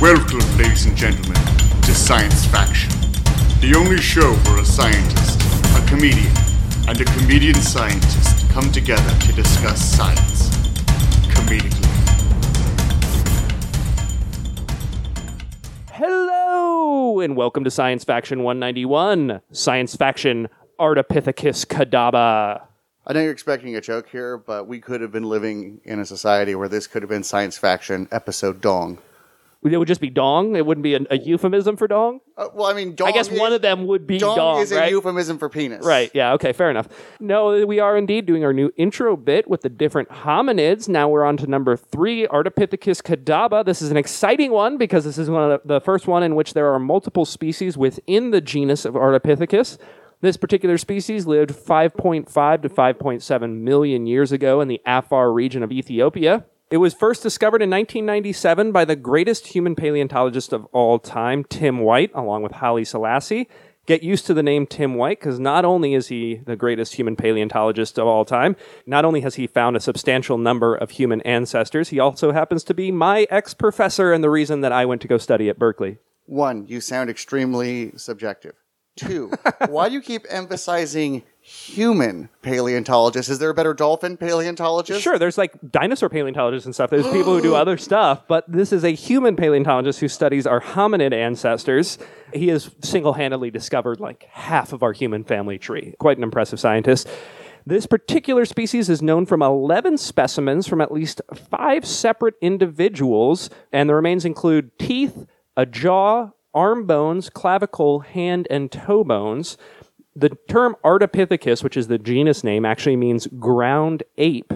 Welcome, ladies and gentlemen, to Science Faction, the only show where a scientist, a comedian, and a comedian scientist come together to discuss science comedically. Hello, and welcome to Science Faction 191, Science Faction Ardipithecus Kadabra. I know you're expecting a joke here, but we could have been living in a society where this could have been Science Faction episode Dong. It would just be dong? It wouldn't be a euphemism for dong? Well, I mean, dong. I guess one of them would be dong, Dong is right? a euphemism for penis. Right, yeah, okay, fair enough. No, we are indeed doing our new intro bit with the different hominids. Now we're on to number 3, Ardipithecus Kadabra. This is an exciting one because this is one of the first one in which there are multiple species within the genus of Ardipithecus. This particular species lived 5.5 to 5.7 million years ago in the Afar region of Ethiopia. It was first discovered in 1997 by the greatest human paleontologist of all time, Tim White, along with Haile Selassie. Get used to the name Tim White, because not only is he the greatest human paleontologist of all time, not only has he found a substantial number of human ancestors, he also happens to be my ex-professor and the reason that I went to go study at Berkeley. 1, you sound extremely subjective. 2, why do you keep emphasizing human paleontologists? Is there a better dolphin paleontologist? Sure, there's like dinosaur paleontologists and stuff. There's people who do other stuff, but this is a human paleontologist who studies our hominid ancestors. He has single-handedly discovered like half of our human family tree. Quite an impressive scientist. This particular species is known from 11 specimens from at least 5 separate individuals, and the remains include teeth, a jaw, arm bones, clavicle, hand, and toe bones. The term Ardipithecus, which is the genus name, actually means ground ape,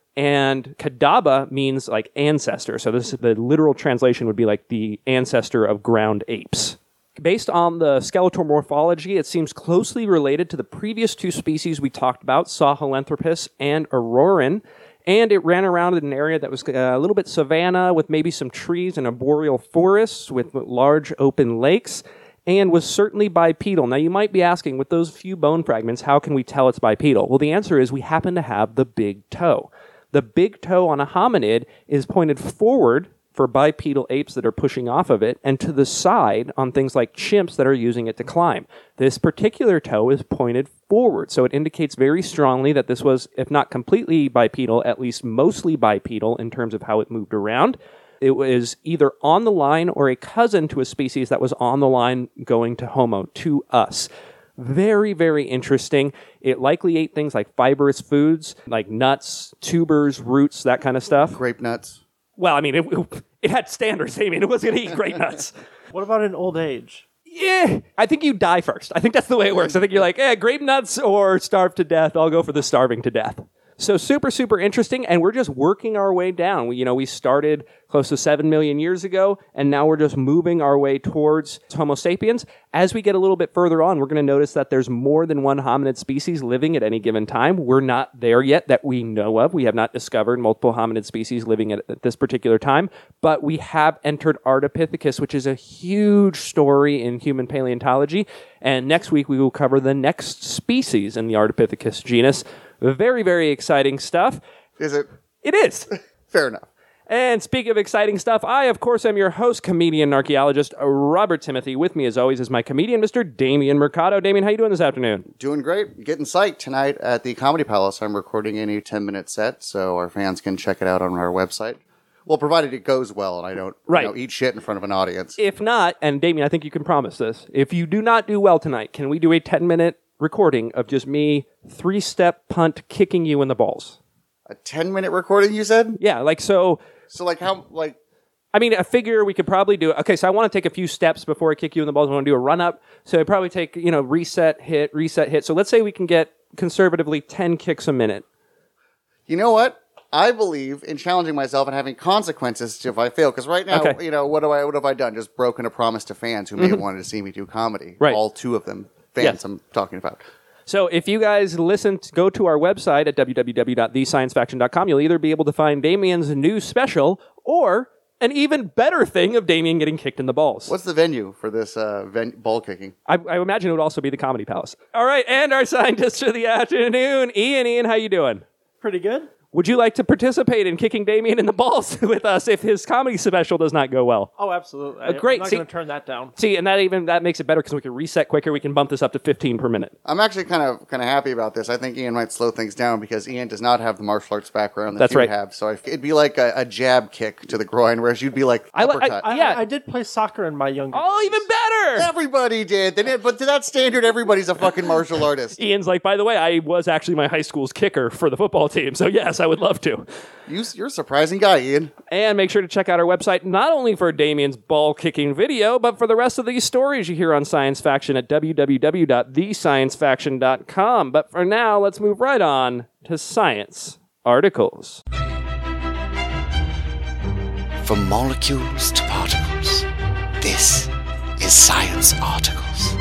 and Kadabra means like ancestor. So the literal translation would be like the ancestor of ground apes. Based on the skeletal morphology, it seems closely related to the previous 2 species we talked about, Sahelanthropus and Auroran, and it ran around in an area that was a little bit savanna with maybe some trees and arboreal forests with large open lakes, and was certainly bipedal. Now, you might be asking, with those few bone fragments, how can we tell it's bipedal? Well, the answer is we happen to have the big toe. The big toe on a hominid is pointed forward for bipedal apes that are pushing off of it, and to the side on things like chimps that are using it to climb. This particular toe is pointed forward, so it indicates very strongly that this was, if not completely bipedal, at least mostly bipedal in terms of how it moved around. It was either on the line or a cousin to a species that was on the line going to Homo, to us. Very, very interesting. It likely ate things like fibrous foods, like nuts, tubers, roots, that kind of stuff. Grape nuts. Well, I mean, it had standards. I mean, it was going to eat grape nuts. What about in old age? Yeah, I think you die first. I think that's the way it works. I think you're like, grape nuts or starve to death. I'll go for the starving to death. So super, super interesting, and we're just working our way down. We started close to 7 million years ago, and now we're just moving our way towards Homo sapiens. As we get a little bit further on, we're going to notice that there's more than one hominid species living at any given time. We're not there yet that we know of. We have not discovered multiple hominid species living at this particular time, but we have entered Ardipithecus, which is a huge story in human paleontology, and next week we will cover the next species in the Ardipithecus genus. Very, very exciting stuff. Is it? It is. Fair enough. And speaking of exciting stuff, I, of course, am your host, comedian and archaeologist, Robert Timothy. With me, as always, is my comedian, Mr. Damien Mercado. Damien, how you doing this afternoon? Doing great. Getting psyched tonight at the Comedy Palace. I'm recording a new 10-minute set, so our fans can check it out on our website. Well, provided it goes well and I don't eat shit in front of an audience. If not, and Damien, I think you can promise this, if you do not do well tonight, can we do a 10-minute recording of just me 3-step punt kicking you in the balls? A 10-minute recording, you said? Yeah, like so... So, like, how, like... I mean, I figure we could probably do... Okay, so I want to take a few steps before I kick you in the balls. I want to do a run-up. So I probably take, reset, hit. So let's say we can get, conservatively, 10 kicks a minute. You know what? I believe in challenging myself and having consequences if I fail. Because right now, what have I done? Just broken a promise to fans who may have wanted to see me do comedy. Right. All 2 of them. Fans Yes. I'm talking about. So if you guys go to our website at www.thesciencefaction.com, you'll either be able to find Damien's new special or an even better thing of Damien getting kicked in the balls. What's the venue for this ball kicking? I imagine it would also be the Comedy Palace. All right, and our scientist for the afternoon, Ian. Ian, how you doing? Pretty good. Would you like to participate in kicking Damien in the balls with us if his comedy special does not go well? Oh, absolutely. Great. I'm not going to turn that down. See, and that makes it better because we can reset quicker. We can bump this up to 15 per minute. I'm actually kind of happy about this. I think Ian might slow things down because Ian does not have the martial arts background that That's you right. have. So it'd be like a jab kick to the groin, whereas you'd be like uppercut. Yeah. I did play soccer in my younger Oh, days. even better! Everybody did. But to that standard, everybody's a fucking martial artist. Ian's like, by the way, I was actually my high school's kicker for the football team. So yes, I would love to. You're a surprising guy, Ian. And make sure to check out our website, not only for Damien's ball-kicking video, but for the rest of these stories you hear on Science Faction at www.thesciencefaction.com. But for now, let's move right on to science articles. From molecules to particles, this is Science Articles.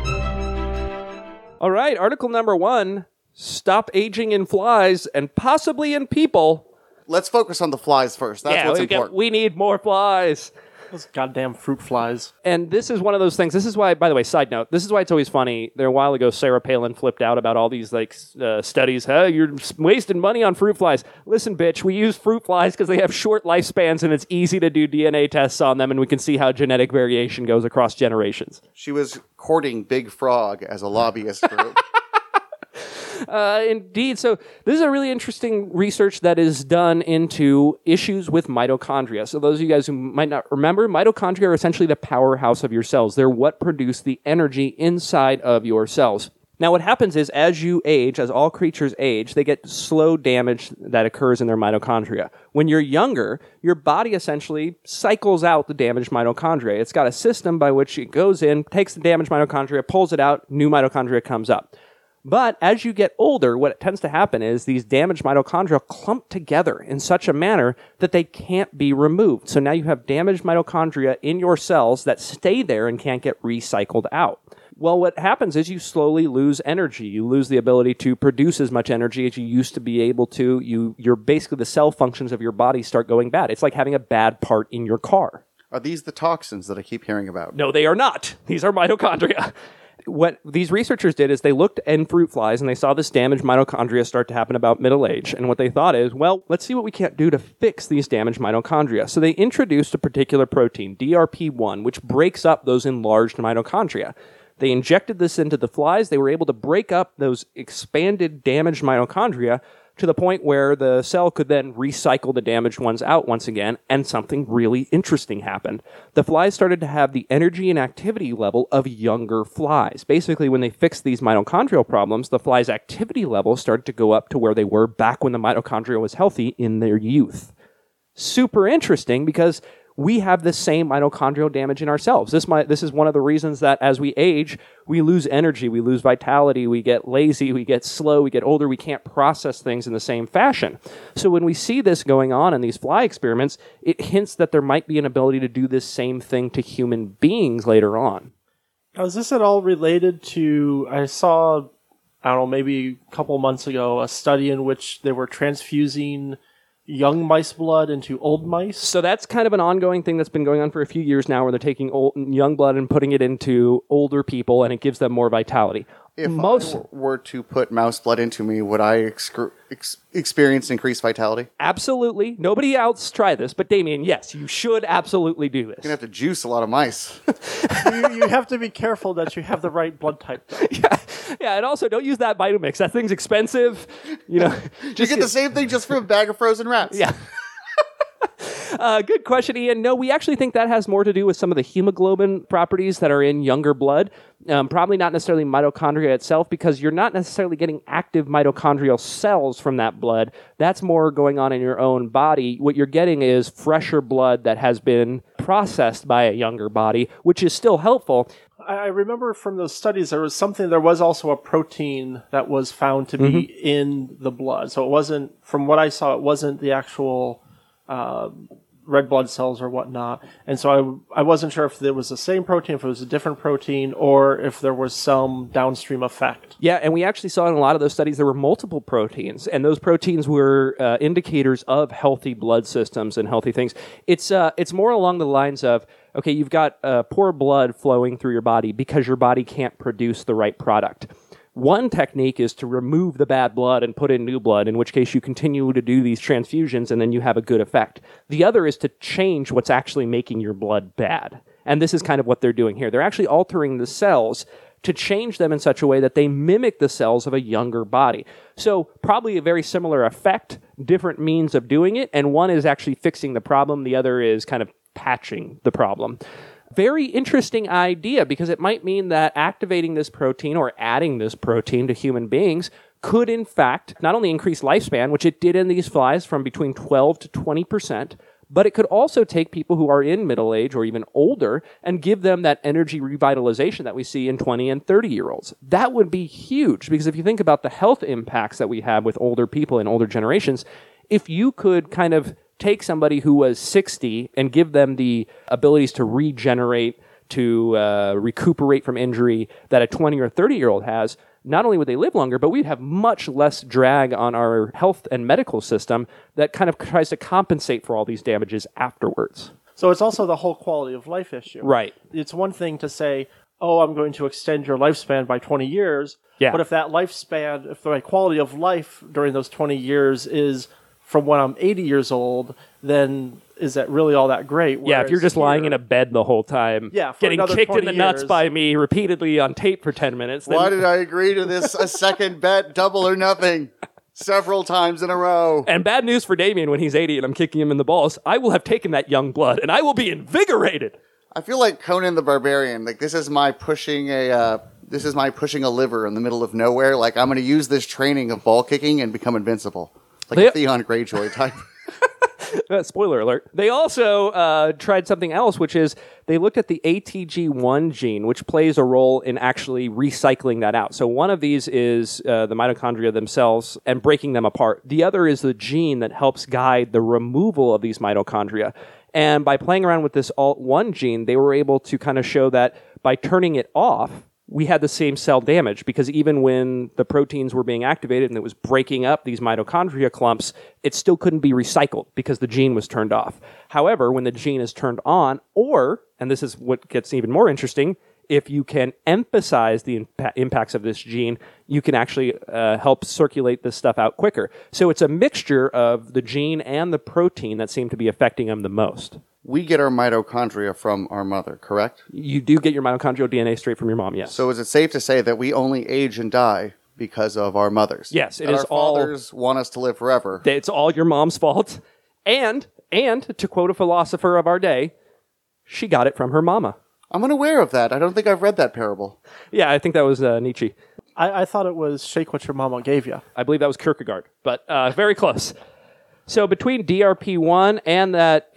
All right, article number 1, stop aging in flies and possibly in people. Let's focus on the flies first. That's what's important. We need more flies. Those goddamn fruit flies. And this is one of those things. This is why, by the way, side note, this is why it's always funny. There a while ago, Sarah Palin flipped out about all these studies. You're wasting money on fruit flies. Listen, bitch, we use fruit flies because they have short lifespans and it's easy to do DNA tests on them and we can see how genetic variation goes across generations. She was courting Big Frog as a lobbyist group. Indeed. So this is a really interesting research that is done into issues with mitochondria. So those of you guys who might not remember, mitochondria are essentially the powerhouse of your cells. They're what produce the energy inside of your cells. Now, what happens is as you age, as all creatures age, they get slow damage that occurs in their mitochondria. When you're younger, your body essentially cycles out the damaged mitochondria. It's got a system by which it goes in, takes the damaged mitochondria, pulls it out, new mitochondria comes up. But as you get older, what tends to happen is these damaged mitochondria clump together in such a manner that they can't be removed. So now you have damaged mitochondria in your cells that stay there and can't get recycled out. Well, what happens is you slowly lose energy. You lose the ability to produce as much energy as you used to be able to. You're basically, the cell functions of your body start going bad. It's like having a bad part in your car. Are these the toxins that I keep hearing about? No, they are not. These are mitochondria. What these researchers did is they looked in fruit flies and they saw this damaged mitochondria start to happen about middle age. And what they thought is, well, let's see what we can't do to fix these damaged mitochondria. So they introduced a particular protein, DRP1, which breaks up those enlarged mitochondria. They injected this into the flies. They were able to break up those expanded, damaged mitochondria to the point where the cell could then recycle the damaged ones out once again, and something really interesting happened. The flies started to have the energy and activity level of younger flies. Basically, when they fixed these mitochondrial problems, the flies' activity level started to go up to where they were back when the mitochondria was healthy in their youth. Super interesting because we have the same mitochondrial damage in ourselves. This is one of the reasons that as we age, we lose energy, we lose vitality, we get lazy, we get slow, we get older, we can't process things in the same fashion. So when we see this going on in these fly experiments, it hints that there might be an ability to do this same thing to human beings later on. Now, is this at all related to, I saw, I don't know, maybe a couple months ago, a study in which they were transfusing young mice blood into old mice? So that's kind of an ongoing thing that's been going on for a few years now, where they're taking young blood and putting it into older people, and it gives them more vitality. If I were to put mouse blood into me, would I experience increased vitality? Absolutely. Nobody else try this, but Damien, yes, you should absolutely do this. You're going to have to juice a lot of mice. you have to be careful that you have the right blood type, though. Yeah, and also don't use that Vitamix. That thing's expensive. You get the same thing just for a bag of frozen rats. Yeah. Good question, Ian. No, we actually think that has more to do with some of the hemoglobin properties that are in younger blood. Probably not necessarily mitochondria itself, because you're not necessarily getting active mitochondrial cells from that blood. That's more going on in your own body. What you're getting is fresher blood that has been processed by a younger body, which is still helpful. I remember from those studies, there was also a protein that was found to be in the blood. So it wasn't, from what I saw, it wasn't the actual red blood cells or whatnot. And so I wasn't sure if there was the same protein, if it was a different protein, or if there was some downstream effect. Yeah, and we actually saw in a lot of those studies there were multiple proteins, and those proteins were indicators of healthy blood systems and healthy things. It's more along the lines of, okay, you've got poor blood flowing through your body because your body can't produce the right product. One technique is to remove the bad blood and put in new blood, in which case you continue to do these transfusions and then you have a good effect. The other is to change what's actually making your blood bad. And this is kind of what they're doing here. They're actually altering the cells to change them in such a way that they mimic the cells of a younger body. So probably a very similar effect, different means of doing it, and one is actually fixing the problem, the other is kind of patching the problem. Very interesting idea, because it might mean that activating this protein or adding this protein to human beings could in fact not only increase lifespan, which it did in these flies from between 12 to 20%, but it could also take people who are in middle age or even older and give them that energy revitalization that we see in 20 and 30-year-olds. That would be huge, because if you think about the health impacts that we have with older people and older generations, if you could kind of take somebody who was 60 and give them the abilities to regenerate, to recuperate from injury that a 20 or 30-year-old has, not only would they live longer, but we'd have much less drag on our health and medical system that kind of tries to compensate for all these damages afterwards. So it's also the whole quality of life issue. Right. It's one thing to say, oh, I'm going to extend your lifespan by 20 years. Yeah. But if that lifespan, if my quality of life during those 20 years is from when I'm 80 years then is that really all that great? Yeah, if you're just lying in a bed the whole time, getting kicked in the nuts by me repeatedly on tape for 10 minutes. Then... Why did I agree to this a second bet, double or nothing, several times in a row? And bad news for Damien when he's 80 and I'm kicking him in the balls. I will have taken that young blood and I will be invigorated. I feel like Conan the Barbarian. Like, this is my pushing a liver in the middle of nowhere. Like, I'm going to use this training of ball kicking and become invincible. Like a Theon Greyjoy type. Spoiler alert. They also tried something else, which is they looked at the ATG1 gene, which plays a role in actually recycling that out. So one of these is the mitochondria themselves and breaking them apart. The other is the gene that helps guide the removal of these mitochondria. And by playing around with this ALT1 gene, they were able to kind of show that by turning it off, we had the same cell damage, because even when the proteins were being activated and it was breaking up these mitochondria clumps, it still couldn't be recycled because the gene was turned off. However, when the gene is turned on, or, and this is what gets even more interesting, if you can emphasize the impacts of this gene, you can actually help circulate this stuff out quicker. So it's a mixture of the gene and the protein that seem to be affecting them the most. We get our mitochondria from our mother, correct? You do get your mitochondrial DNA straight from your mom, yes. So is it safe to say that we only age and die because of our mothers? Yes, it is our fathers want us to live forever. It's all your mom's fault. And to quote a philosopher of our day, she got it from her mama. I'm unaware of that. I don't think I've read that parable. Yeah, I think that was Nietzsche. I thought it was shake what your mama gave you. I believe that was Kierkegaard, but very close. So between DRP1 and that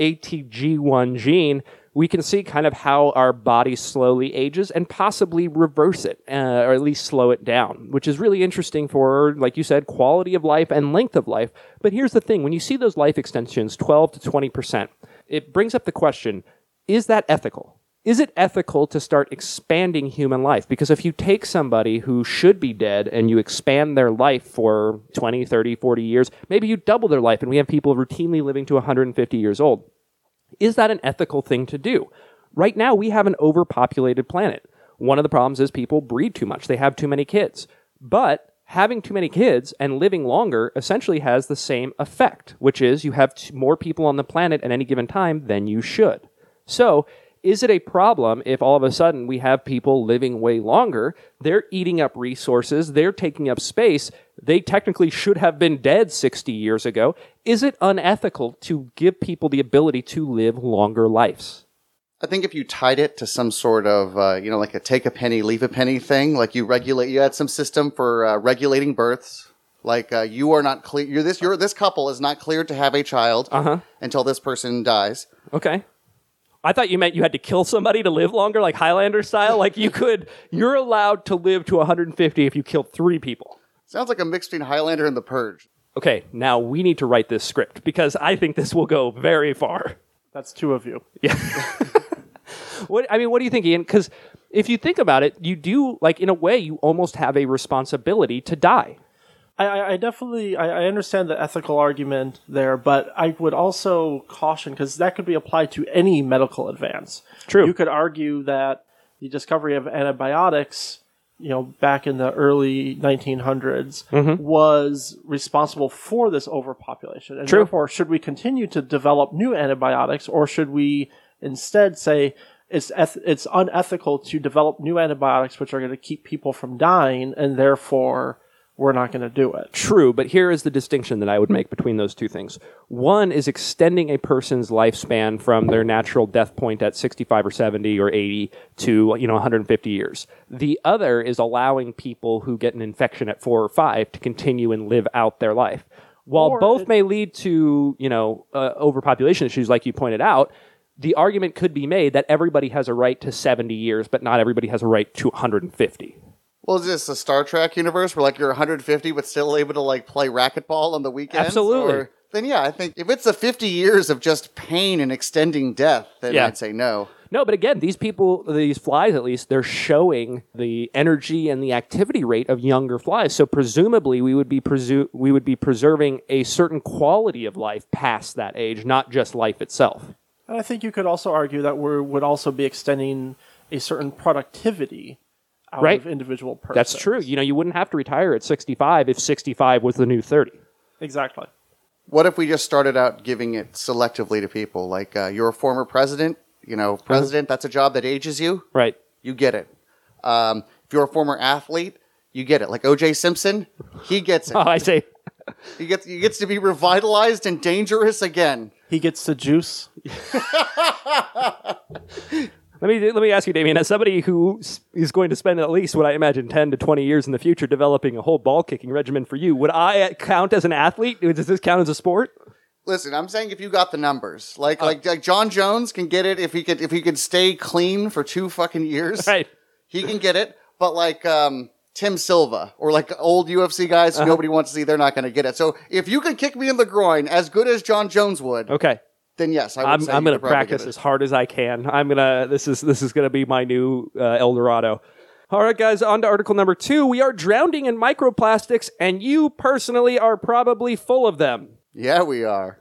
ATG1 gene, we can see kind of how our body slowly ages and possibly reverse it, or at least slow it down, which is really interesting for, like you said, quality of life and length of life. But here's the thing. When you see those life extensions, 12 to 20%, it brings up the question, is that ethical? Is it ethical to start expanding human life? Because if you take somebody who should be dead and you expand their life for 20, 30, 40 years, maybe you double their life and we have people routinely living to 150 years old. Is that an ethical thing to do? Right now, we have an overpopulated planet. One of the problems is people breed too much. They have too many kids. But having too many kids and living longer essentially has the same effect, which is you have more people on the planet at any given time than you should. So, is it a problem if all of a sudden we have people living way longer, they're eating up resources, they're taking up space, they technically should have been dead 60 years ago? Is it unethical to give people the ability to live longer lives? I think if you tied it to some sort of, like a take a penny, leave a penny thing, like you had some system for regulating births. Like you are not clear. This couple is not cleared to have a child until this person dies. Okay. I thought you meant you had to kill somebody to live longer, like Highlander style. Like you're allowed to live to 150 if you kill 3 people. Sounds like a mix between Highlander and The Purge. Okay, now we need to write this script because I think this will go very far. That's 2 of you. Yeah. What do you think, Ian? Because if you think about it, you do, like, in a way, you almost have a responsibility to die. I definitely understand the ethical argument there, but I would also caution, because that could be applied to any medical advance. True. You could argue that the discovery of antibiotics back in the early 1900s was responsible for this overpopulation. And therefore, should we continue to develop new antibiotics, or should we instead say it's unethical to develop new antibiotics which are going to keep people from dying, and therefore we're not going to do it? True, but here is the distinction that I would make between those two things. One is extending a person's lifespan from their natural death point at 65 or 70 or 80 to 150 years. The other is allowing people who get an infection at 4 or 5 to continue and live out their life. While both may lead to overpopulation issues, like you pointed out, the argument could be made that everybody has a right to 70 years, but not everybody has a right to 150. Well, is this a Star Trek universe where you're 150 but still able to play racquetball on the weekends? Absolutely. Then I think if it's the 50 years of just pain and extending death, then I'd say no. No, but again, these flies at least, they're showing the energy and the activity rate of younger flies. So presumably we would be preserving a certain quality of life past that age, not just life itself. And I think you could also argue that we would also be extending a certain productivity out of individual persons. That's true. You wouldn't have to retire at 65 if 65 was the new 30. Exactly. What if we just started out giving it selectively to people? Like, you're a former president, president, that's a job that ages you. Right. You get it. If you're a former athlete, you get it. Like O.J. Simpson, he gets it. Oh, I see. He gets to be revitalized and dangerous again. He gets to juice. Let me ask you, Damien, as somebody who is going to spend at least what I imagine 10 to 20 years in the future developing a whole ball kicking regimen for you, would I count as an athlete? Does this count as a sport? Listen, I'm saying if you got the numbers, like John Jones can get it if he could stay clean for 2 fucking years. Right. He can get it, but Tim Silva or old UFC guys who nobody wants to see, they're not going to get it. So if you could kick me in the groin as good as John Jones would, okay, then yes, I would say I'm going to practice as hard as I can. This is going to be my new El Dorado. All right, guys, on to article number 2. We are drowning in microplastics, and you personally are probably full of them. Yeah, we are.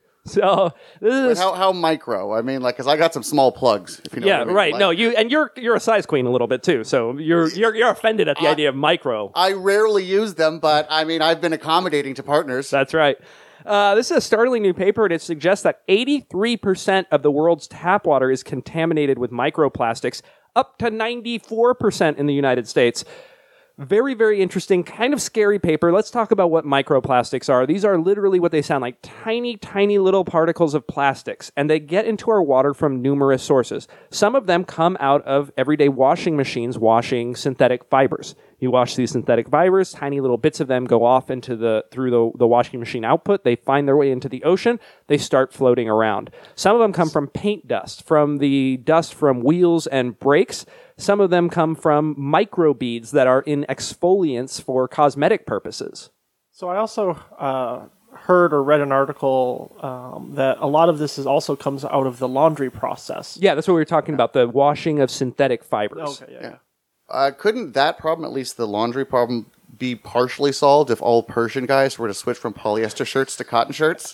So this is how micro? I mean, because I got some small plugs. If you know what I mean. Right. No, you're a size queen a little bit too. So you're offended at the idea of micro. I rarely use them, but I mean, I've been accommodating to partners. That's right. This is a startling new paper, and it suggests that 83% of the world's tap water is contaminated with microplastics, up to 94% in the United States. Very, very interesting, kind of scary paper. Let's talk about what microplastics are. These are literally what they sound like, tiny, tiny little particles of plastics, and they get into our water from numerous sources. Some of them come out of everyday washing machines washing synthetic fibers. You wash these synthetic fibers, tiny little bits of them go off through the washing machine output. They find their way into the ocean. They start floating around. Some of them come from paint dust, from the dust from wheels and brakes. Some of them come from microbeads that are in exfoliants for cosmetic purposes. So I also heard or read an article that a lot of this also comes out of the laundry process. Yeah, that's what we were talking about, the washing of synthetic fibers. Okay, yeah. Couldn't that problem, at least the laundry problem, be partially solved if all Persian guys were to switch from polyester shirts to cotton shirts?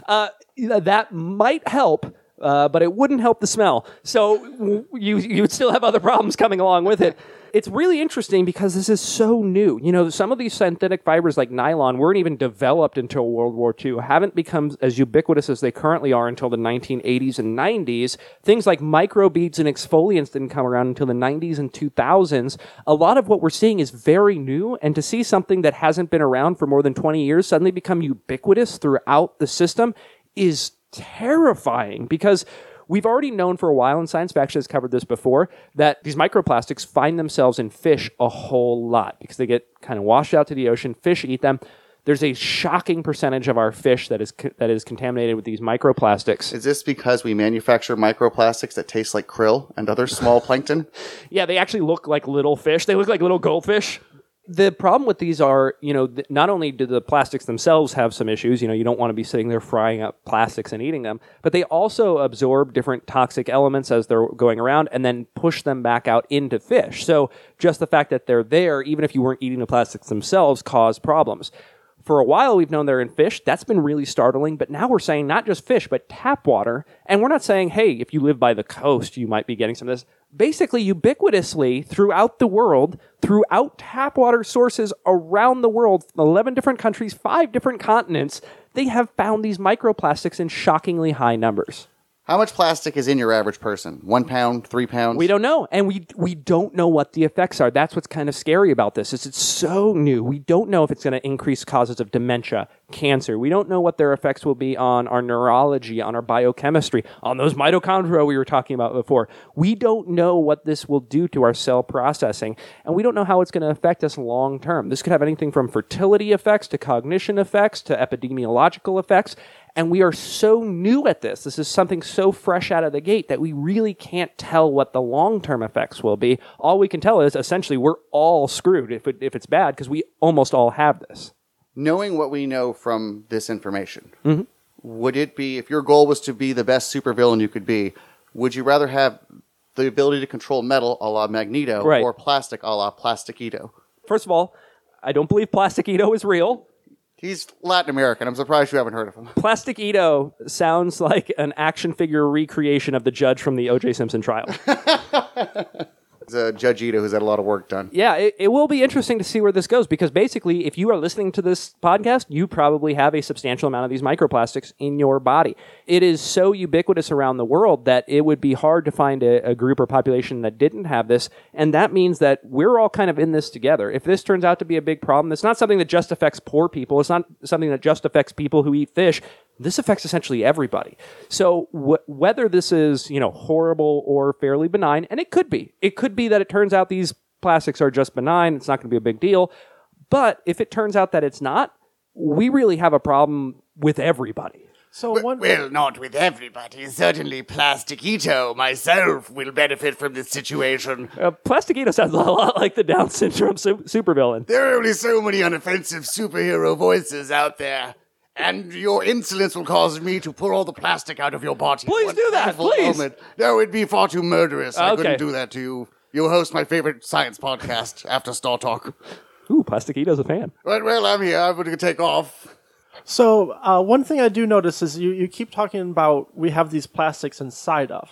That might help. But it wouldn't help the smell. So you would still have other problems coming along with it. It's really interesting because this is so new. Some of these synthetic fibers like nylon weren't even developed until World War II, haven't become as ubiquitous as they currently are until the 1980s and 90s. Things like microbeads and exfoliants didn't come around until the 90s and 2000s. A lot of what we're seeing is very new, and to see something that hasn't been around for more than 20 years suddenly become ubiquitous throughout the system is terrifying, because we've already known for a while, and Science Faction has covered this before, that these microplastics find themselves in fish a whole lot because they get kind of washed out to the ocean. Fish eat them. There's a shocking percentage of our fish that is contaminated with these microplastics. Is this because we manufacture microplastics that taste like krill and other small plankton? Yeah, they actually look like little fish. They look like little goldfish. The problem with these are, not only do the plastics themselves have some issues, you don't want to be sitting there frying up plastics and eating them, but they also absorb different toxic elements as they're going around and then push them back out into fish. So just the fact that they're there, even if you weren't eating the plastics themselves, cause problems. For a while, we've known they're in fish. That's been really startling. But now we're saying not just fish, but tap water. And we're not saying, hey, if you live by the coast, you might be getting some of this. basically ubiquitously throughout the world, throughout tap water sources around the world, 11 different countries, 5 different continents, they have found these microplastics in shockingly high numbers. How much plastic is in your average person? 1 pound, 3 pounds? We don't know, and we don't know what the effects are. That's what's kind of scary about this, is it's so new. We don't know if it's going to increase causes of dementia, cancer. We don't know what their effects will be on our neurology, on our biochemistry, on those mitochondria we were talking about before. We don't know what this will do to our cell processing, and we don't know how it's going to affect us long term. This could have anything from fertility effects to cognition effects to epidemiological effects. And we are so new at this. This is something so fresh out of the gate that we really can't tell what the long-term effects will be. All we can tell is essentially we're all screwed if it's bad because we almost all have this. Knowing what we know from this information, would it be, if your goal was to be the best supervillain you could be, would you rather have the ability to control metal a la Magneto or plastic a la Plastiquito? First of all, I don't believe Plastiquito is real. He's Latin American. I'm surprised you haven't heard of him. Plastiquito sounds like an action figure recreation of the judge from the O.J. Simpson trial. He's a Judge Ito who's had a lot of work done. Yeah, it will be interesting to see where this goes because basically, if you are listening to this podcast, you probably have a substantial amount of these microplastics in your body. It is so ubiquitous around the world that it would be hard to find a group or population that didn't have this, and that means that we're all kind of in this together. If this turns out to be a big problem, it's not something that just affects poor people. It's not something that just affects people who eat fish. This affects essentially everybody. So whether this is, horrible or fairly benign, and it could be that it turns out these plastics are just benign. It's not going to be a big deal. But if it turns out that it's not, we really have a problem with everybody. So well, not with everybody. Certainly Plastiquito, myself, will benefit from this situation. Plastiquito sounds a lot like the Down syndrome supervillain. There are only so many unoffensive superhero voices out there. And your insolence will cause me to pull all the plastic out of your body. Please do that, please. Moment. No, it'd be far too murderous. I couldn't do that to you. You host my favorite science podcast, After Star Talk. Ooh, Plastiquito's a fan. Right, well, I'm here. I'm going to take off. So one thing I do notice is you keep talking about we have these plastics inside of.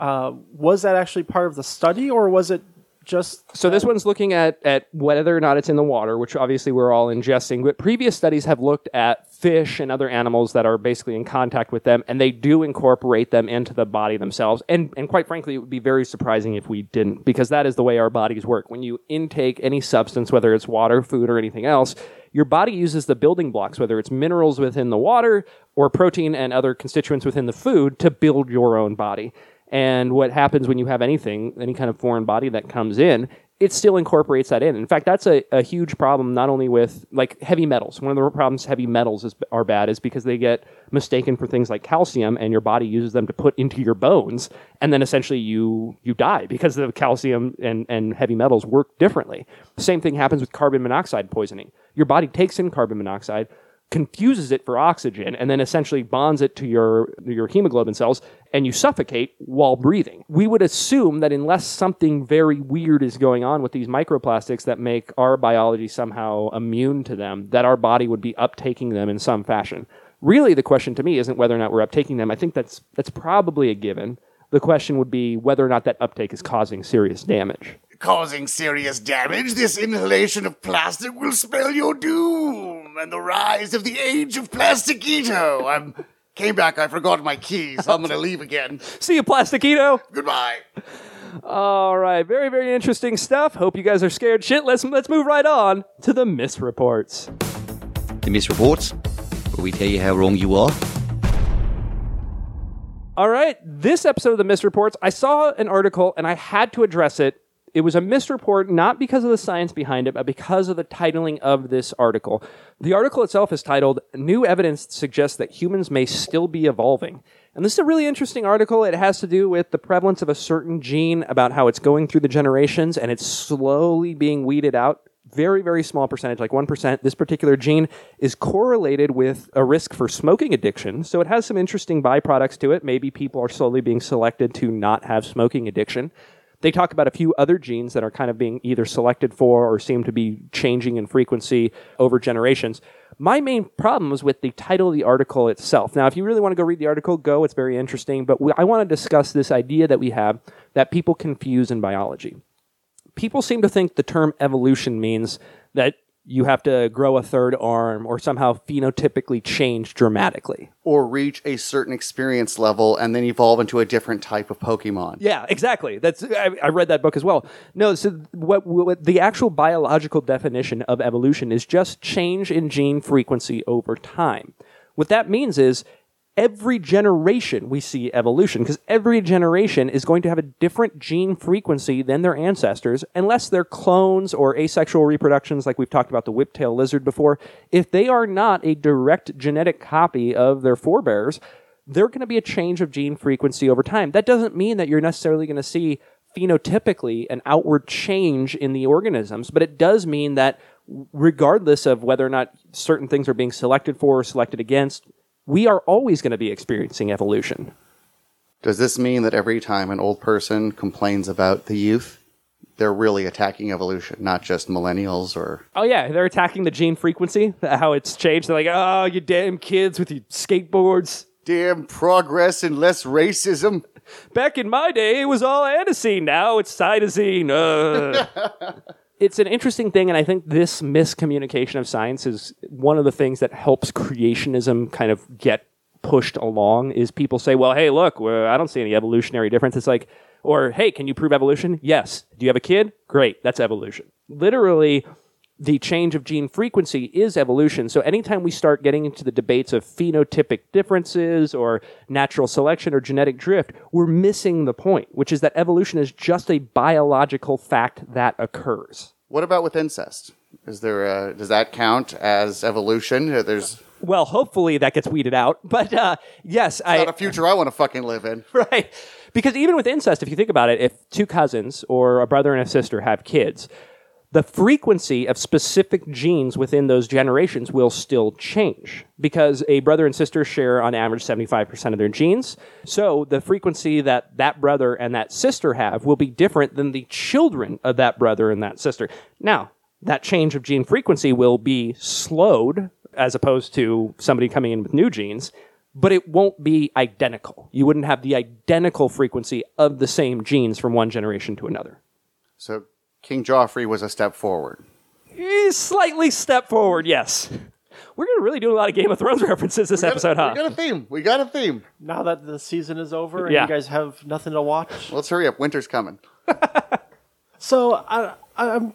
Was that actually part of the study, or was it just... So this one's looking at whether or not it's in the water, which obviously we're all ingesting. But previous studies have looked at fish and other animals that are basically in contact with them, and they do incorporate them into the body themselves. And quite frankly, it would be very surprising if we didn't, because that is the way our bodies work. When you intake any substance, whether it's water, food, or anything else, your body uses the building blocks, whether it's minerals within the water or protein and other constituents within the food, to build your own body. And what happens when you have any kind of foreign body that comes in, it still incorporates that in. In fact, that's a huge problem, not only with heavy metals. One of the problems heavy metals are bad is because they get mistaken for things like calcium, and your body uses them to put into your bones, and then essentially you die because the calcium and heavy metals work differently. The same thing happens with carbon monoxide poisoning. Your body takes in carbon monoxide, confuses it for oxygen, and then essentially bonds it to your hemoglobin cells, and you suffocate while breathing. We would assume that unless something very weird is going on with these microplastics that make our biology somehow immune to them, that our body would be uptaking them in some fashion. Really, the question to me isn't whether or not we're uptaking them. I think that's probably a given. The question would be whether or not that uptake is causing serious damage. Causing serious damage? This inhalation of plastic will spell your doom and the rise of the age of Plastiquito. Came back, I forgot my keys. I'm going to leave again. See you, Plastiquito. Goodbye. All right, very, very interesting stuff. Hope you guys are scared shit. Let's move right on to the misreports. The misreports, where we tell you how wrong you are. All right, this episode of the misreports, I saw an article and I had to address it. It was a misreport, not because of the science behind it, but because of the titling of this article. The article itself is titled, "New Evidence Suggests That Humans May Still Be Evolving." And this is a really interesting article. It has to do with the prevalence of a certain gene, about how it's going through the generations, and it's slowly being weeded out. Very, very small percentage, like 1%. This particular gene is correlated with a risk for smoking addiction. So it has some interesting byproducts to it. Maybe people are slowly being selected to not have smoking addiction. They talk about a few other genes that are kind of being either selected for or seem to be changing in frequency over generations. My main problem was with the title of the article itself. Now, if you really want to go read the article, go. It's very interesting. But I want to discuss this idea that we have that people confuse in biology. People seem to think the term evolution means that you have to grow a third arm or somehow phenotypically change dramatically. Or reach a certain experience level and then evolve into a different type of Pokemon. Yeah, exactly. I read that book as well. No, so what the actual biological definition of evolution is just change in gene frequency over time. What that means is every generation we see evolution, because every generation is going to have a different gene frequency than their ancestors, unless they're clones or asexual reproductions like we've talked about the whiptail lizard before. If they are not a direct genetic copy of their forebears, they're going to be a change of gene frequency over time. That doesn't mean that you're necessarily going to see phenotypically an outward change in the organisms, but it does mean that regardless of whether or not certain things are being selected for or selected against, we are always going to be experiencing evolution. Does this mean that every time an old person complains about the youth, they're really attacking evolution, not just millennials or... Oh yeah, they're attacking the gene frequency, how it's changed. They're like, oh, you damn kids with your skateboards. Damn progress and less racism. Back in my day, it was all adenosine. Now it's cytosine. It's an interesting thing, and I think this miscommunication of science is one of the things that helps creationism kind of get pushed along, is people say, well, hey, look, I don't see any evolutionary difference. It's like, or, hey, can you prove evolution? Yes. Do you have a kid? Great, that's evolution. Literally, the change of gene frequency is evolution. So anytime we start getting into the debates of phenotypic differences or natural selection or genetic drift, we're missing the point, which is that evolution is just a biological fact that occurs. What about with incest? Does that count as evolution? Well, hopefully that gets weeded out. But yes, it's not a future I want to fucking live in. Right. Because even with incest, if you think about it, if two cousins or a brother and a sister have kids, the frequency of specific genes within those generations will still change because a brother and sister share on average 75% of their genes. So the frequency that that brother and that sister have will be different than the children of that brother and that sister. Now, that change of gene frequency will be slowed as opposed to somebody coming in with new genes, but it won't be identical. You wouldn't have the identical frequency of the same genes from one generation to another. So King Joffrey was a step forward. Slightly step forward, yes. We're going to really do a lot of Game of Thrones references this episode, huh? We got a theme. Now that the season is over and Yeah. you guys have nothing to watch. Let's hurry up. Winter's coming. So I'm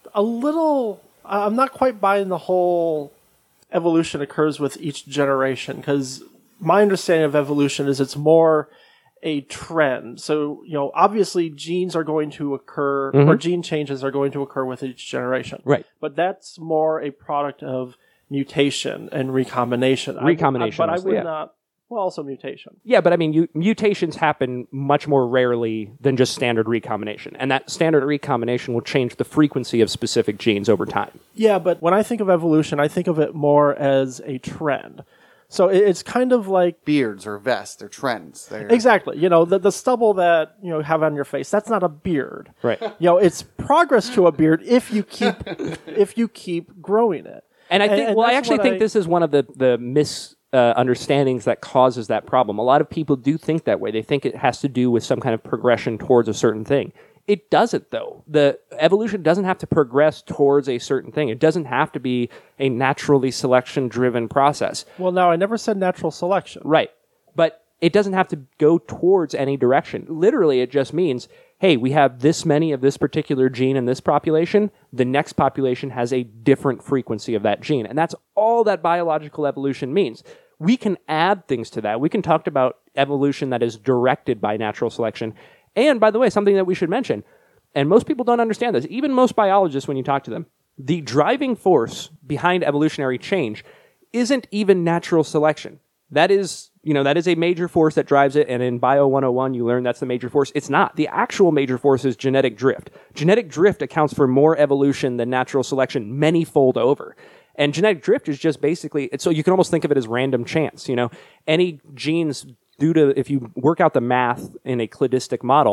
not quite buying the whole evolution occurs with each generation, because my understanding of evolution is it's more a trend. So, obviously genes are going to occur, or gene changes are going to occur with each generation. Right. But that's more a product of mutation and recombination. Recombination, I would yeah. not. Well, also mutation. Yeah, but I mean, mutations happen much more rarely than just standard recombination. And that standard recombination will change the frequency of specific genes over time. Yeah, but when I think of evolution, I think of it more as a trend. So it's kind of like Beards or vests or trends. exactly, the stubble that you have on your face, that's not a beard. Right. It's progress to a beard if you keep growing it. And I think, I actually think this. this is one of the misunderstandings that causes that problem. A lot of people do think that way. They think it has to do with some kind of progression towards a certain thing. It doesn't, though. The evolution doesn't have to progress towards a certain thing. It doesn't have to be a naturally selection-driven process. Well, now, I never said natural selection. Right. But it doesn't have to go towards any direction. Literally, it just means, hey, we have this many of this particular gene in this population. The next population has a different frequency of that gene. And that's all that biological evolution means. We can add things to that. We can talk about evolution that is directed by natural selection. And, by the way, something that we should mention, and most people don't understand this, even most biologists, when you talk to them, the driving force behind evolutionary change isn't even natural selection. That is a major force that drives it, and in Bio 101 you learn that's the major force. It's not. The actual major force is genetic drift. Genetic drift accounts for more evolution than natural selection, many-fold over. And genetic drift is just basically, so you can almost think of it as random chance. Any genes, if you work out the math in a cladistic model,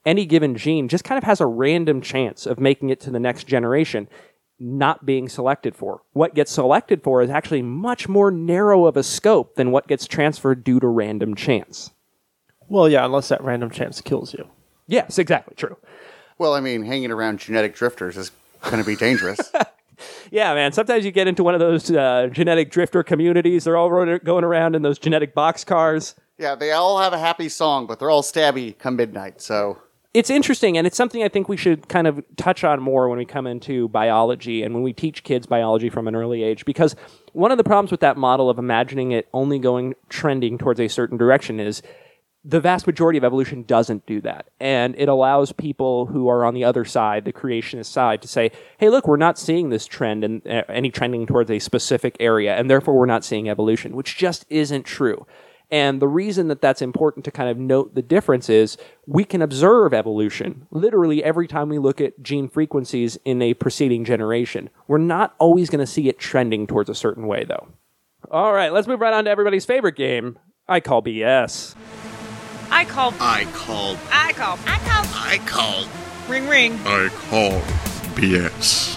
any given gene just kind of has a random chance of making it to the next generation, not being selected for. What gets selected for is actually much more narrow of a scope than what gets transferred due to random chance. Well, yeah, unless that random chance kills you. Yes, exactly, true. Well, I mean, hanging around genetic drifters is going to be dangerous. Yeah, man, sometimes you get into one of those genetic drifter communities. They're all going around in those genetic boxcars. Yeah, they all have a happy song, but they're all stabby come midnight, so... It's interesting, and it's something I think we should kind of touch on more when we come into biology and when we teach kids biology from an early age, because one of the problems with that model of imagining it only trending towards a certain direction is the vast majority of evolution doesn't do that. And it allows people who are on the other side, the creationist side, to say, hey, look, we're not seeing this trend and any trending towards a specific area, and therefore we're not seeing evolution, which just isn't true. And the reason that that's important to kind of note the difference is we can observe evolution literally every time we look at gene frequencies in a preceding generation. We're not always going to see it trending towards a certain way, though. All right, let's move right on to everybody's favorite game, I Call BS. I call. Ring, ring. I call BS.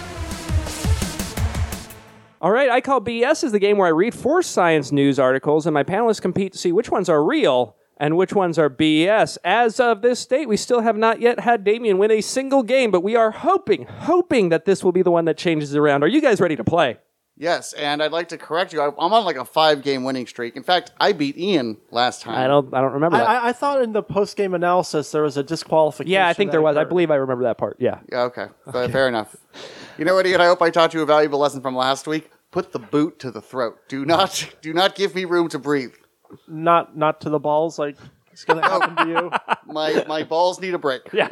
All right, I Call BS is the game where I read 4 science news articles, and my panelists compete to see which ones are real and which ones are BS. As of this date, we still have not yet had Damien win a single game, but we are hoping that this will be the one that changes it around. Are you guys ready to play? Yes, and I'd like to correct you. I'm on like a 5-game winning streak. In fact, I beat Ian last time. I don't remember that. I thought in the post-game analysis there was a disqualification. Yeah, I think there was. I occurred. believe I remember that part. Yeah. Yeah, okay. Fair enough. You know what, Ian? I hope I taught you a valuable lesson from last week. Put the boot to the throat. Do not give me room to breathe. Not to the balls, like it's going to happen to you. My balls need a break. Yeah.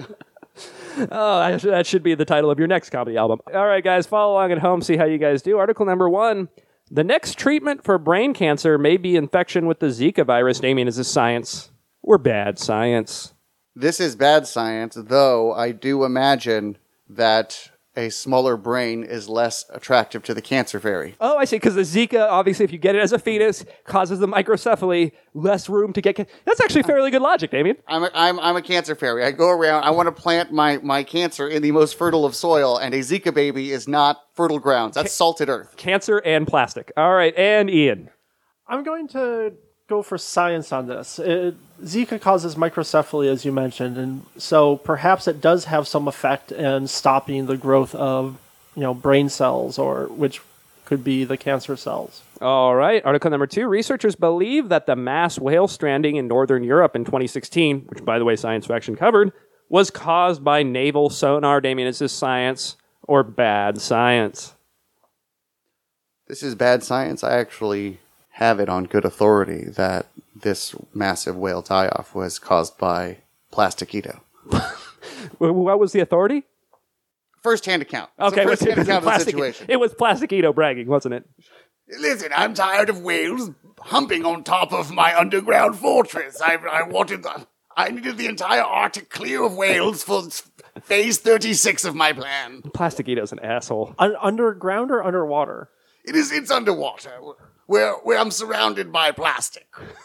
Oh, that should be the title of your next comedy album. All right, guys, follow along at home, see how you guys do. Article number 1. The next treatment for brain cancer may be infection with the Zika virus. Damien, is this science or bad science? This is bad science, though I do imagine that a smaller brain is less attractive to the cancer fairy. Oh, I see, because the Zika, obviously, if you get it as a fetus, causes the microcephaly, less room to get... That's actually fairly good logic, Damien. I'm a cancer fairy. I go around, I want to plant my cancer in the most fertile of soil, and a Zika baby is not fertile grounds. That's salted earth. Cancer and plastic. All right, and Ian. I'm going to go for science on this. Zika causes microcephaly, as you mentioned, and so perhaps it does have some effect in stopping the growth of, brain cells, or which could be the cancer cells. All right, article number 2. Researchers believe that the mass whale stranding in northern Europe in 2016, which, by the way, Science Faction covered, was caused by naval sonar. Damien, is this science or bad science? This is bad science. I actually have it on good authority that this massive whale die-off was caused by Plastiquito. What was the authority? First-hand account. Okay, first-hand account of the situation. It was Plastiquito bragging, wasn't it? Listen, I'm tired of whales humping on top of my underground fortress. I needed the entire Arctic clear of whales for phase 36 of my plan. Plastiquito's an asshole. Underground or underwater? It's underwater, where I'm surrounded by plastic.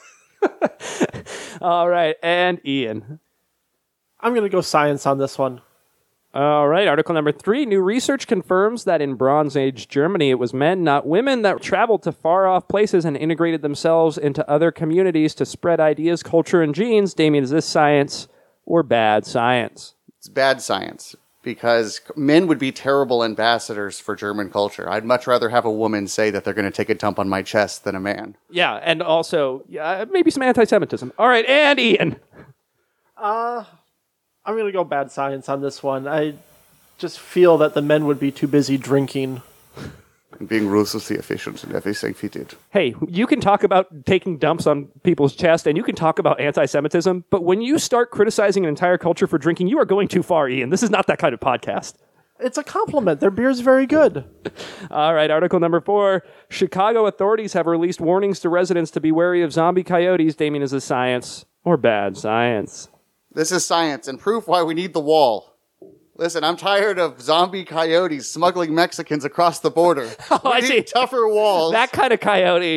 All right, and Ian. I'm going to go science on this one. All right, article number 3. New research confirms that in Bronze Age Germany, it was men, not women, that traveled to far-off places and integrated themselves into other communities to spread ideas, culture, and genes. Damien, is this science or bad science? It's bad science, because men would be terrible ambassadors for German culture. I'd much rather have a woman say that they're going to take a dump on my chest than a man. Yeah, and also, maybe some anti-Semitism. All right, and Ian. I'm going to go bad science on this one. I just feel that the men would be too busy drinking. And being ruthlessly efficient in everything he did. Hey, you can talk about taking dumps on people's chest, and you can talk about anti-Semitism, but when you start criticizing an entire culture for drinking, you are going too far, Ian. This is not that kind of podcast. It's a compliment. Their beer's very good. All right, article number 4. Chicago authorities have released warnings to residents to be wary of zombie coyotes. Damien, is this science or bad science? This is science and proof why we need the wall. Listen, I'm tired of zombie coyotes smuggling Mexicans across the border. I see. Tougher walls. That kind of coyote.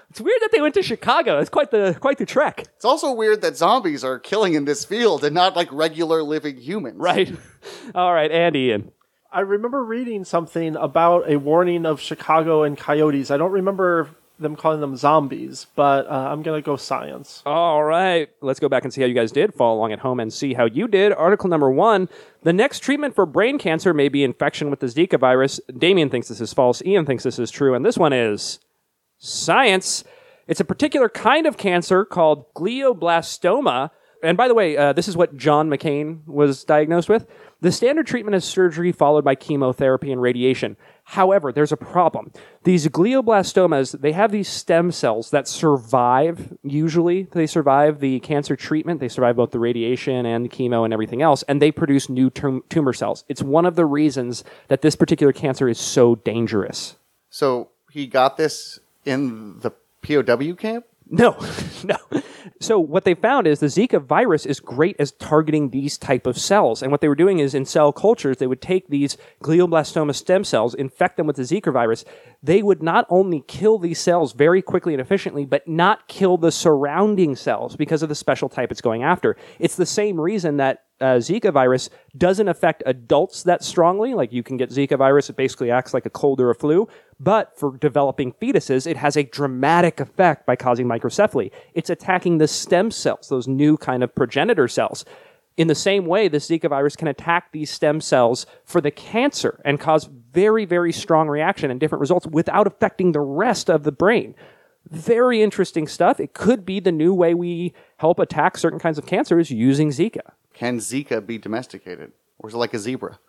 It's weird that they went to Chicago. It's quite the trek. It's also weird that zombies are killing in this field and not like regular living humans. Right. All right, and Ian. I remember reading something about a warning of Chicago and coyotes. I don't remember them calling them zombies, but I'm going to go science. All right. Let's go back and see how you guys did. Follow along at home and see how you did. Article number 1. The next treatment for brain cancer may be infection with the Zika virus. Damien thinks this is false. Ian thinks this is true. And this one is science. It's a particular kind of cancer called glioblastoma. And by the way, this is what John McCain was diagnosed with. The standard treatment is surgery followed by chemotherapy and radiation. However, there's a problem. These glioblastomas, they have these stem cells that survive, usually. They survive the cancer treatment. They survive both the radiation and the chemo and everything else, and they produce new tumor cells. It's one of the reasons that this particular cancer is so dangerous. So he got this in the POW camp? No. So what they found is the Zika virus is great as targeting these type of cells. And what they were doing is in cell cultures, they would take these glioblastoma stem cells, infect them with the Zika virus. They would not only kill these cells very quickly and efficiently, but not kill the surrounding cells because of the special type it's going after. It's the same reason that Zika virus doesn't affect adults that strongly. Like you can get Zika virus, it basically acts like a cold or a flu. But for developing fetuses, it has a dramatic effect by causing microcephaly. It's attacking the stem cells, those new kind of progenitor cells. In the same way, the Zika virus can attack these stem cells for the cancer and cause very, very strong reaction and different results without affecting the rest of the brain. Very interesting stuff. It could be the new way we help attack certain kinds of cancers using Zika. Can Zika be domesticated? Or is it like a zebra?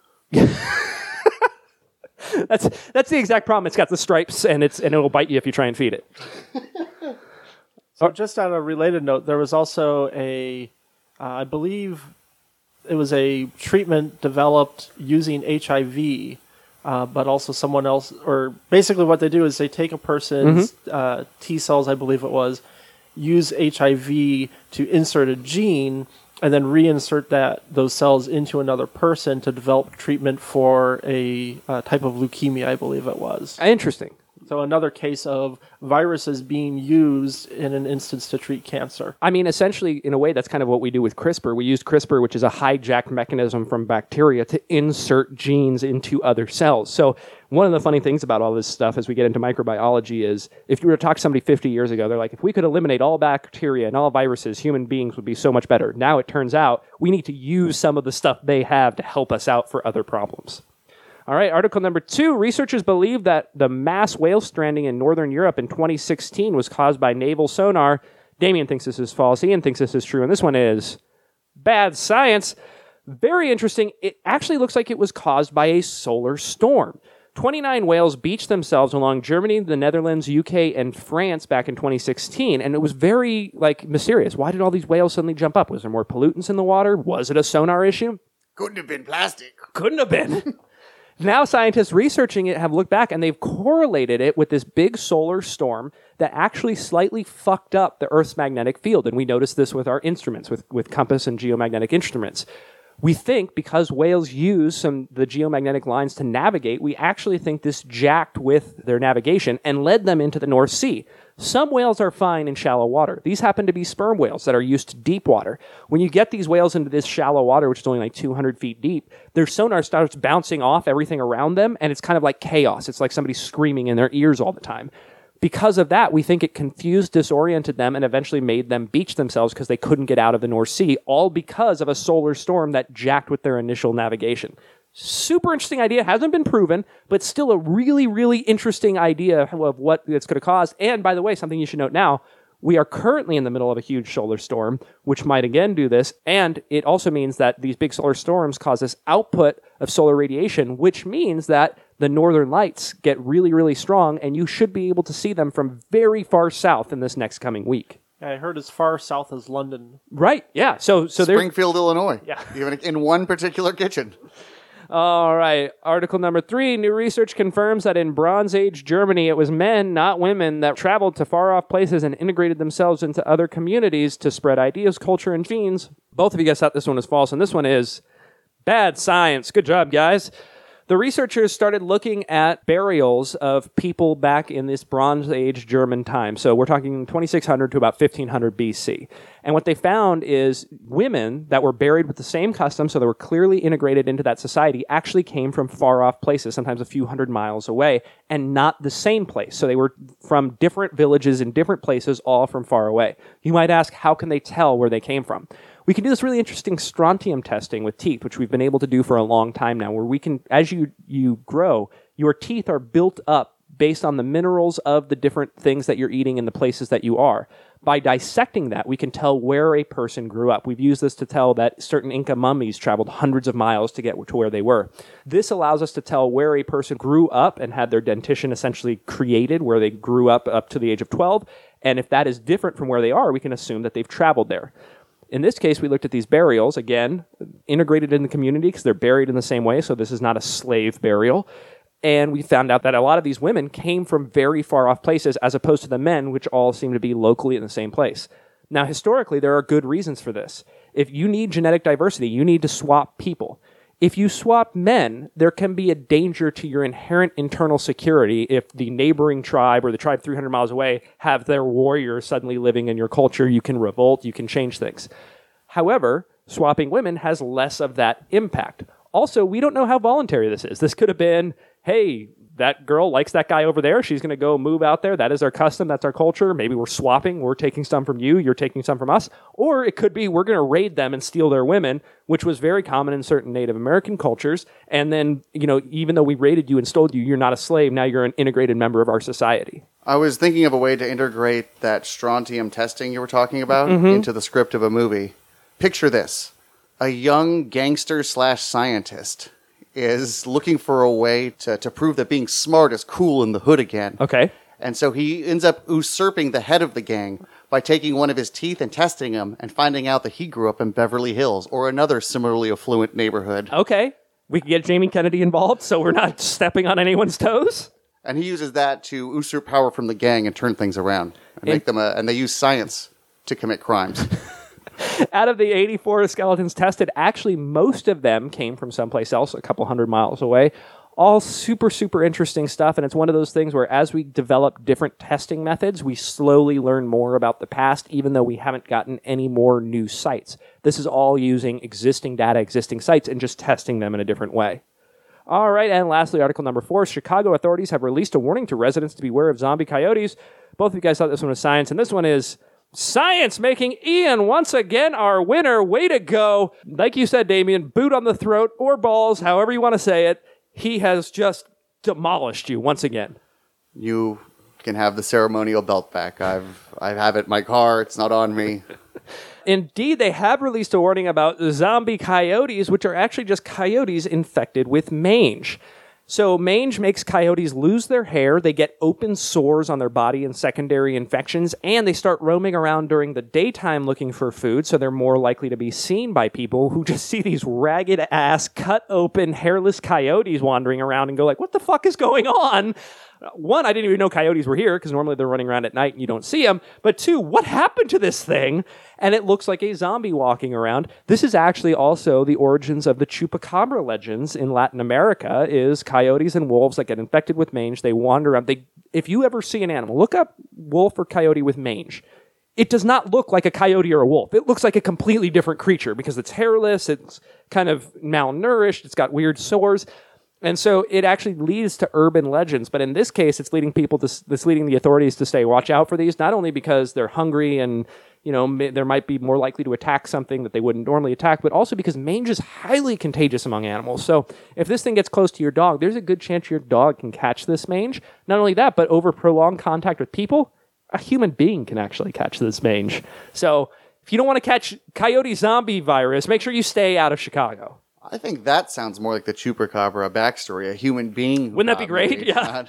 That's the exact problem. It's got the stripes, and it'll bite you if you try and feed it. So just on a related note, there was also I believe it was a treatment developed using HIV, but also someone else, or basically what they do is they take a person's T cells, I believe it was, use HIV to insert a gene, and then reinsert those cells into another person to develop treatment for a type of leukemia, I believe it was. Interesting. So another case of viruses being used in an instance to treat cancer. I mean, essentially, in a way, that's kind of what we do with CRISPR. We use CRISPR, which is a hijacked mechanism from bacteria, to insert genes into other cells. So one of the funny things about all this stuff as we get into microbiology is if you were to talk to somebody 50 years ago, they're like, if we could eliminate all bacteria and all viruses, human beings would be so much better. Now it turns out we need to use some of the stuff they have to help us out for other problems. All right, article number 2. Researchers believe that the mass whale stranding in northern Europe in 2016 was caused by naval sonar. Damien thinks this is false. Ian thinks this is true. And this one is bad science. Very interesting. It actually looks like it was caused by a solar storm. 29 whales beached themselves along Germany, the Netherlands, UK, and France back in 2016. And it was very, mysterious. Why did all these whales suddenly jump up? Was there more pollutants in the water? Was it a sonar issue? Couldn't have been plastic. Couldn't have been. Now scientists researching it have looked back and they've correlated it with this big solar storm that actually slightly fucked up the Earth's magnetic field. And we noticed this with our instruments, with compass and geomagnetic instruments. We think because whales use the geomagnetic lines to navigate, we actually think this jacked with their navigation and led them into the North Sea. Some whales are fine in shallow water. These happen to be sperm whales that are used to deep water. When you get these whales into this shallow water, which is only 200 feet deep, their sonar starts bouncing off everything around them, and it's kind of like chaos. It's like somebody screaming in their ears all the time. Because of that, we think it confused, disoriented them, and eventually made them beach themselves because they couldn't get out of the North Sea, all because of a solar storm that jacked with their initial navigation. Super interesting idea. Hasn't been proven, but still a really, really interesting idea of what it's going to cause. And by the way, something you should note now, we are currently in the middle of a huge solar storm, which might again do this. And it also means that these big solar storms cause this output of solar radiation, which means that the northern lights get really, really strong, and you should be able to see them from very far south in this next coming week. I heard as far south as London. Right, yeah. So Springfield, Illinois. Yeah. Even in one particular kitchen. All right. Article number 3. New research confirms that in Bronze Age Germany, it was men, not women, that traveled to far-off places and integrated themselves into other communities to spread ideas, culture, and genes. Both of you guys thought this one was false, and this one is bad science. Good job, guys. The researchers started looking at burials of people back in this Bronze Age German time. So we're talking 2600 to about 1500 BC. And what they found is women that were buried with the same customs, so they were clearly integrated into that society, actually came from far-off places, sometimes a few hundred miles away, and not the same place. So they were from different villages in different places, all from far away. You might ask, how can they tell where they came from? We can do this really interesting strontium testing with teeth, which we've been able to do for a long time now, where we can, as you grow, your teeth are built up based on the minerals of the different things that you're eating in the places that you are. By dissecting that, we can tell where a person grew up. We've used this to tell that certain Inca mummies traveled hundreds of miles to get to where they were. This allows us to tell where a person grew up and had their dentition essentially created, where they grew up to the age of 12. And if that is different from where they are, we can assume that they've traveled there. In this case, we looked at these burials, again, integrated in the community because they're buried in the same way, so this is not a slave burial. And we found out that a lot of these women came from very far off places as opposed to the men, which all seem to be locally in the same place. Now, historically, there are good reasons for this. If you need genetic diversity, you need to swap people. If you swap men, there can be a danger to your inherent internal security if the neighboring tribe or the tribe 300 miles away have their warriors suddenly living in your culture. You can revolt, you can change things. However, swapping women has less of that impact. Also, we don't know how voluntary this is. This could have been, hey, that girl likes that guy over there. She's going to go move out there. That is our custom. That's our culture. Maybe we're swapping. We're taking some from you. You're taking some from us. Or it could be we're going to raid them and steal their women, which was very common in certain Native American cultures. And then, even though we raided you and stole you, you're not a slave. Now you're an integrated member of our society. I was thinking of a way to integrate that strontium testing you were talking about into the script of a movie. Picture this. A young gangster/scientist is looking for a way to prove that being smart is cool in the hood again. Okay. And so he ends up usurping the head of the gang by taking one of his teeth and testing him and finding out that he grew up in Beverly Hills or another similarly affluent neighborhood. Okay. We can get Jamie Kennedy involved so we're not stepping on anyone's toes. And he uses that to usurp power from the gang and turn things around. And make them and they use science to commit crimes. Out of the 84 skeletons tested, actually most of them came from someplace else, a couple hundred miles away. All super, super interesting stuff, and it's one of those things where as we develop different testing methods, we slowly learn more about the past, even though we haven't gotten any more new sites. This is all using existing data, existing sites, and just testing them in a different way. All right, and lastly, article number 4, Chicago authorities have released a warning to residents to beware of zombie coyotes. Both of you guys thought this one was science, and this one is science, making Ian once again our winner. Way to go. Like you said, Damien, boot on the throat or balls, however you want to say it. He has just demolished you once again. You can have the ceremonial belt back. I have it in my car. It's not on me. Indeed, they have released a warning about zombie coyotes, which are actually just coyotes infected with mange. So mange makes coyotes lose their hair, they get open sores on their body and secondary infections, and they start roaming around during the daytime looking for food, so they're more likely to be seen by people who just see these ragged-ass, cut-open, hairless coyotes wandering around and go like, what the fuck is going on? One, I didn't even know coyotes were here, because normally they're running around at night and you don't see them. But two, what happened to this thing? And it looks like a zombie walking around. This is actually also the origins of the chupacabra legends in Latin America, is coyotes and wolves that get infected with mange. They wander around. If you ever see an animal, look up wolf or coyote with mange. It does not look like a coyote or a wolf. It looks like a completely different creature because it's hairless, it's kind of malnourished, it's got weird sores. And so it actually leads to urban legends. But in this case, it's leading the authorities to say, watch out for these, not only because they're hungry and, there might be more likely to attack something that they wouldn't normally attack, but also because mange is highly contagious among animals. So if this thing gets close to your dog, there's a good chance your dog can catch this mange. Not only that, but over prolonged contact with people, a human being can actually catch this mange. So if you don't want to catch coyote zombie virus, make sure you stay out of Chicago. I think that sounds more like the Chupacabra backstory, a human being. Wouldn't that be great? Yeah.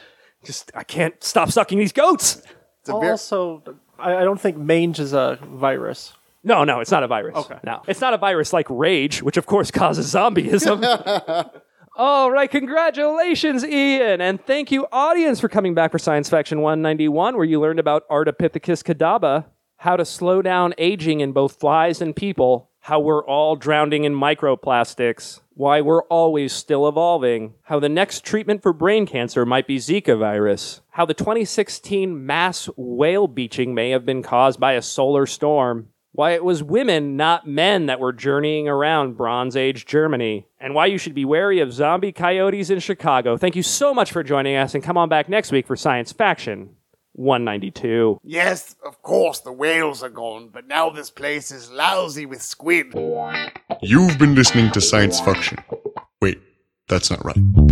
I can't stop sucking these goats. Also, I don't think mange is a virus. No, it's not a virus. Okay. No. It's not a virus like rage, which of course causes zombieism. All right, congratulations, Ian. And thank you, audience, for coming back for Science Faction 191, where you learned about Ardipithecus cadaba, how to slow down aging in both flies and people, how we're all drowning in microplastics, why we're always still evolving, how the next treatment for brain cancer might be Zika virus, how the 2016 mass whale beaching may have been caused by a solar storm, why it was women, not men, that were journeying around Bronze Age Germany, and why you should be wary of zombie coyotes in Chicago. Thank you so much for joining us, and come on back next week for Science Faction 192. Yes, of course, the whales are gone, but now this place is lousy with squid. You've been listening to Science Faction. Wait, that's not right.